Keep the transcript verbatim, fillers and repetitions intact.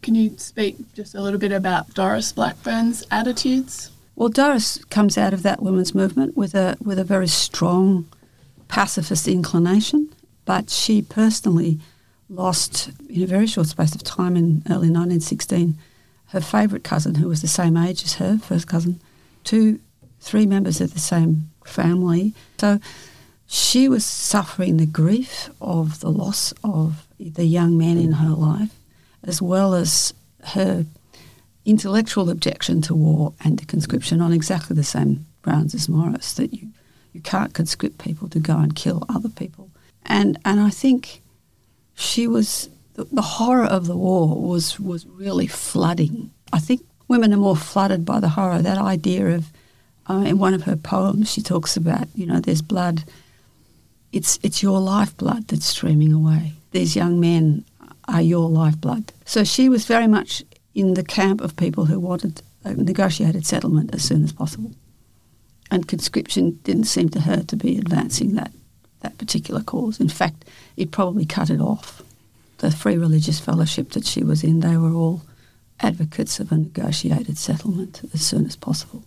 Can you speak just a little bit about Doris Blackburn's attitudes? Well, Doris comes out of that women's movement with a with a very strong pacifist inclination, but she personally lost, in a very short space of time in early nineteen sixteen, her favourite cousin, who was the same age as her, first cousin, two, three members of the same family. So she was suffering the grief of the loss of the young men in her life, as well as her intellectual objection to war and to conscription on exactly the same grounds as Morris, that you, you can't conscript people to go and kill other people. And and I think she was, the, the horror of the war was, was really flooding. I think women are more flooded by the horror, that idea of, uh, in one of her poems she talks about, you know, there's blood, it's it's your lifeblood that's streaming away. These young men are your lifeblood. So she was very much in the camp of people who wanted a negotiated settlement as soon as possible. And conscription didn't seem to her to be advancing that, that particular cause. In fact, it probably cut it off. The Free Religious Fellowship that she was in, they were all advocates of a negotiated settlement as soon as possible.